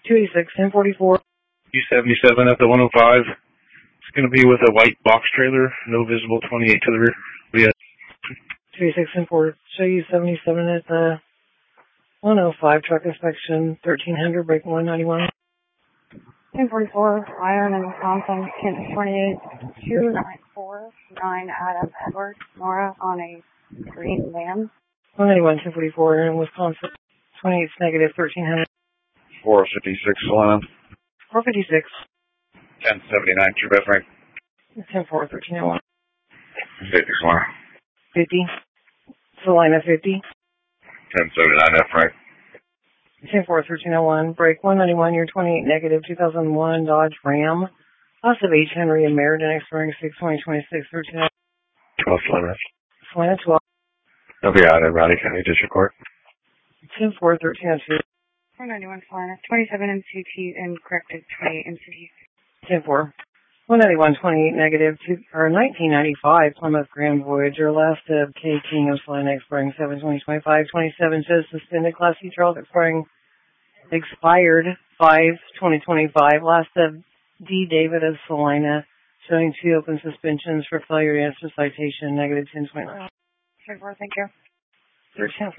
286, 1044. U77 at the 105. It's going to be with a white box trailer, no visible 28 to the rear. Yeah. 286, 1044. Show you 77 at the 105, truck inspection, 1300, break 191. 1044, Iron in Wisconsin, Kent 28, 294, 9 Adam Edward, Nora on a green van. 191, 1044 in Wisconsin, 28's negative, 1300. 456, Solana. 456. 1079, True Best Rank. 10-4, 1301. 50, Solana. 50. Salina 50. 1079, F Rank. 10-4, 1301. Break 191, year 28 negative, 2001 Dodge Ram. Loss of H. Henry and Meriden, expiring 6/2026, 1301. 12, Solana. Salina 12. FBI at Rodney County District Court. 10-4, 1302. 491, Salina, 27 MCT and corrected 28 MCT. 10-4. 191, 28 negative, 1995 Plymouth Grand Voyager, last of K. King of Salina, expiring 7/2025. 27 says suspended Class C Charles, expired 5/2025. Last of D. David of Salina, showing 2 open suspensions for failure to answer citation, negative 10/20. Thank you. 13.